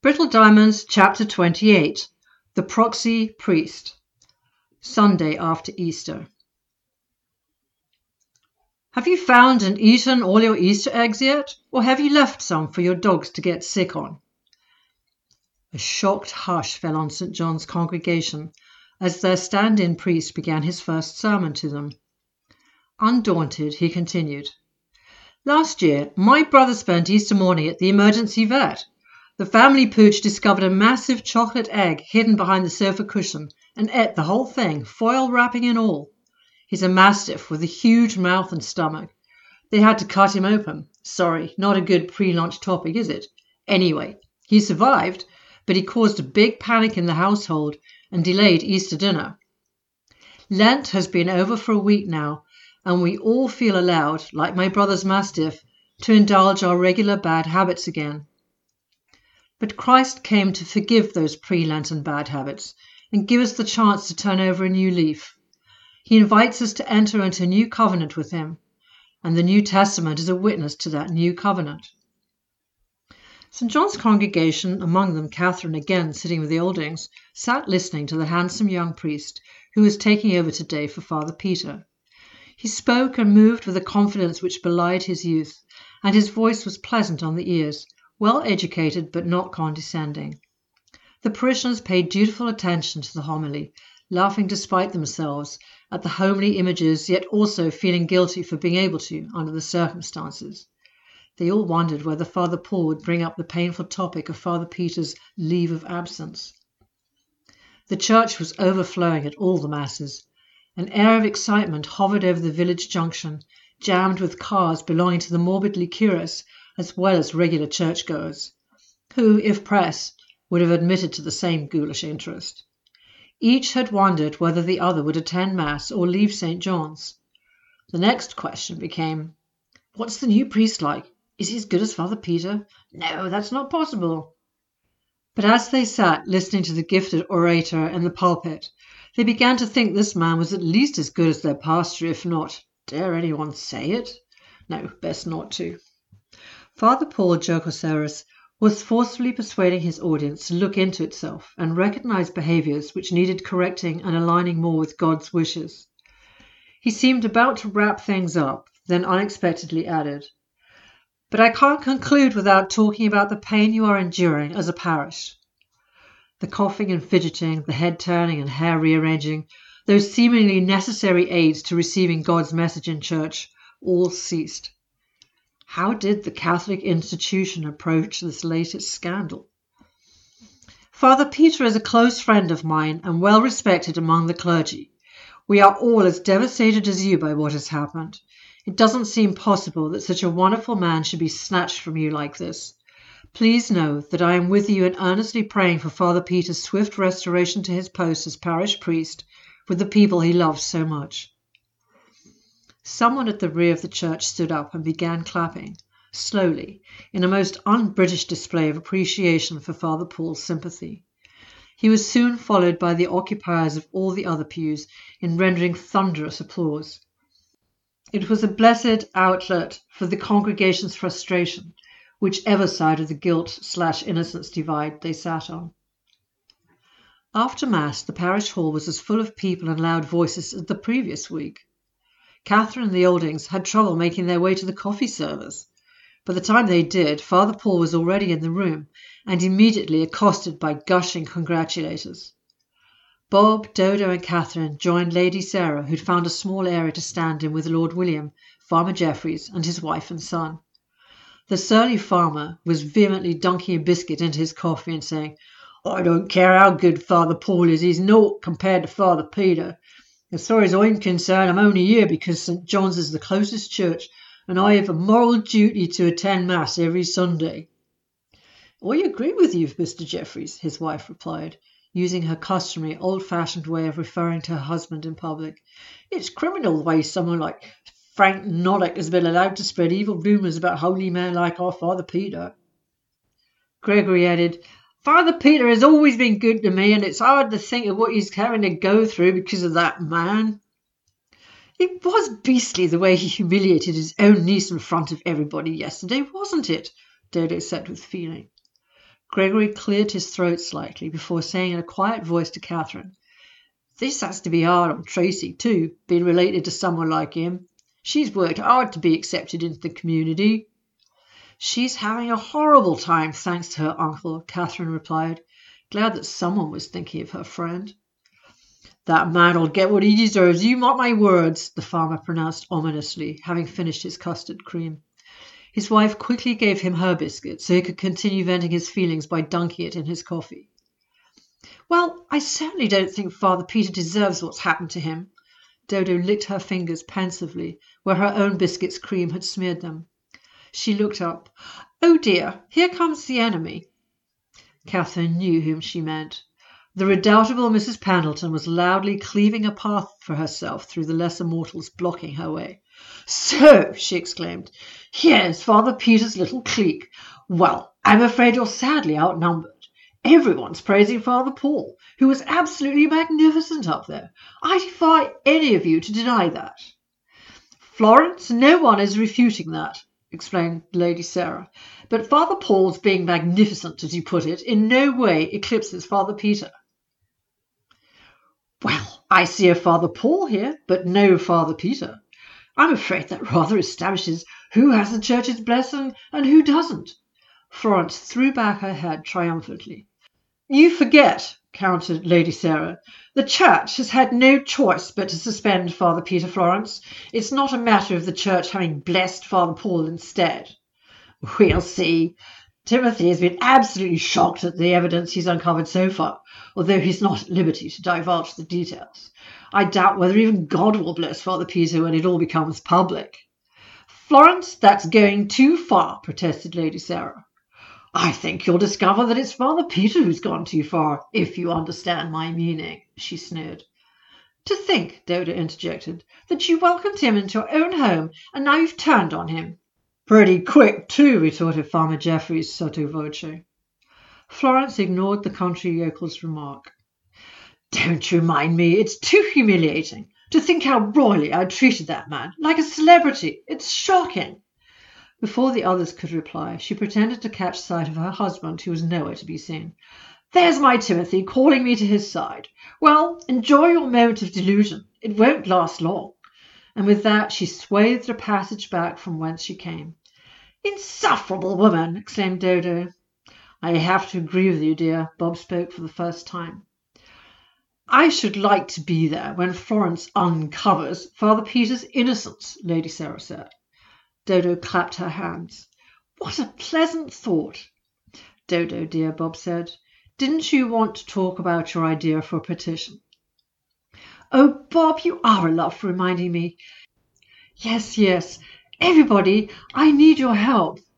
Brittle Diamonds, Chapter 28, The Proxy Priest, Sunday after Easter. Have you found and eaten all your Easter eggs yet, or have you left some for your dogs to get sick on? A shocked hush fell on St. John's congregation as their stand-in priest began his first sermon to them. Undaunted, he continued, "Last year, my brother spent Easter morning at the emergency vet. The family pooch discovered a massive chocolate egg hidden behind the sofa cushion and ate the whole thing, foil wrapping and all. He's a mastiff with a huge mouth and stomach. They had to cut him open. Sorry, not a good pre-lunch topic, is it? Anyway, he survived, but he caused a big panic in the household and delayed Easter dinner. Lent has been over for a week now, and we all feel allowed, like my brother's mastiff, to indulge our regular bad habits again. But Christ came to forgive those pre-Lenten bad habits and give us the chance to turn over a new leaf. He invites us to enter into a new covenant with him, and the New Testament is a witness to that new covenant." St. John's congregation, among them Catherine again sitting with the Oldings, sat listening to the handsome young priest who was taking over today for Father Peter. He spoke and moved with a confidence which belied his youth, and his voice was pleasant on the ears, well educated but not condescending. The parishioners paid dutiful attention to the homily, laughing despite themselves at the homely images, yet also feeling guilty for being able to under the circumstances. They all wondered whether Father Paul would bring up the painful topic of Father Peter's leave of absence. The church was overflowing at all the masses. An air of excitement hovered over the village junction, jammed with cars belonging to the morbidly curious as well as regular churchgoers, who, if pressed, would have admitted to the same ghoulish interest. Each had wondered whether the other would attend Mass or leave St. John's. The next question became, "What's the new priest like? Is he as good as Father Peter? No, that's not possible." But as they sat listening to the gifted orator in the pulpit, they began to think this man was at least as good as their pastor, if not, dare anyone say it? No, best not to. Father Paul Jocosaurus was forcefully persuading his audience to look into itself and recognize behaviors which needed correcting and aligning more with God's wishes. He seemed about to wrap things up, then unexpectedly added, "But I can't conclude without talking about the pain you are enduring as a parish." The coughing and fidgeting, the head turning and hair rearranging, those seemingly necessary aids to receiving God's message in church, all ceased. How did the Catholic institution approach this latest scandal? "Father Peter is a close friend of mine and well respected among the clergy. We are all as devastated as you by what has happened. It doesn't seem possible that such a wonderful man should be snatched from you like this. Please know that I am with you in earnestly praying for Father Peter's swift restoration to his post as parish priest with the people he loves so much." Someone at the rear of the church stood up and began clapping, slowly, in a most un-British display of appreciation for Father Paul's sympathy. He was soon followed by the occupiers of all the other pews in rendering thunderous applause. It was a blessed outlet for the congregation's frustration, whichever side of the guilt/innocence divide they sat on. After Mass, the parish hall was as full of people and loud voices as the previous week. Catherine and the Oldings had trouble making their way to the coffee service. By the time they did, Father Paul was already in the room and immediately accosted by gushing congratulators. Bob, Dodo and Catherine joined Lady Sarah, who'd found a small area to stand in with Lord William, Farmer Jeffreys and his wife and son. The surly farmer was vehemently dunking a biscuit into his coffee and saying, "I don't care how good Father Paul is, he's naught compared to Father Peter. As far as I'm concerned, I'm only here because St. John's is the closest church, and I have a moral duty to attend Mass every Sunday." "I agree with you, Mr. Jeffreys," his wife replied, using her customary old-fashioned way of referring to her husband in public. "It's criminal the way someone like Frank Noddock has been allowed to spread evil rumours about holy men like our Father Peter." Gregory added, "Father Peter has always been good to me, and it's hard to think of what he's having to go through because of that man." "It was beastly the way he humiliated his own niece in front of everybody yesterday, wasn't it?" Dodo said with feeling. Gregory cleared his throat slightly before saying in a quiet voice to Catherine, "This has to be hard on Tracy, too, being related to someone like him. She's worked hard to be accepted into the community." "She's having a horrible time, thanks to her uncle," Catherine replied, glad that someone was thinking of her friend. "That man'll get what he deserves, you mark my words," the farmer pronounced ominously, having finished his custard cream. His wife quickly gave him her biscuit so he could continue venting his feelings by dunking it in his coffee. "Well, I certainly don't think Father Peter deserves what's happened to him." Dodo licked her fingers pensively where her own biscuit's cream had smeared them. She looked up. "Oh dear, here comes the enemy." Catherine knew whom she meant. The redoubtable Mrs. Pendleton was loudly cleaving a path for herself through the lesser mortals blocking her way. "So," she exclaimed, "here's Father Peter's little clique. Well, I'm afraid you're sadly outnumbered. Everyone's praising Father Paul, who was absolutely magnificent up there. I defy any of you to deny that." "Florence, no one is refuting that," explained Lady Sarah. "But Father Paul's being magnificent, as you put it, in no way eclipses Father Peter." "Well, I see a Father Paul here, but no Father Peter. I'm afraid that rather establishes who has the Church's blessing and who doesn't." Florence threw back her head triumphantly. "You forget," countered Lady Sarah. "The Church has had no choice but to suspend Father Peter, Florence. It's not a matter of the Church having blessed Father Paul instead." "We'll see. Timothy has been absolutely shocked at the evidence he's uncovered so far, although he's not at liberty to divulge the details. I doubt whether even God will bless Father Peter when it all becomes public." "Florence, that's going too far," protested Lady Sarah. "I think you'll discover that it's Father Peter who's gone too far, if you understand my meaning," she sneered. "To think," Dodo interjected, "that you welcomed him into your own home, and now you've turned on him." "Pretty quick, too," retorted Farmer Jeffries sotto voce. Florence ignored the country yokel's remark. "Don't you mind me. It's too humiliating. To think how royally I treated that man, like a celebrity. It's shocking." Before the others could reply, she pretended to catch sight of her husband, who was nowhere to be seen. "There's my Timothy calling me to his side. Well, enjoy your moment of delusion. It won't last long." And with that she swathed a passage back from whence she came. "Insufferable woman!" exclaimed Dodo. "I have to agree with you, dear." Bob spoke for the first time. "I should like to be there when Florence uncovers Father Peter's innocence," Lady Sarah said. Dodo clapped her hands. "What a pleasant thought!" "Dodo, dear," Bob said, "didn't you want to talk about your idea for a petition?" "Oh, Bob, you are a love for reminding me. Yes, everybody, I need your help.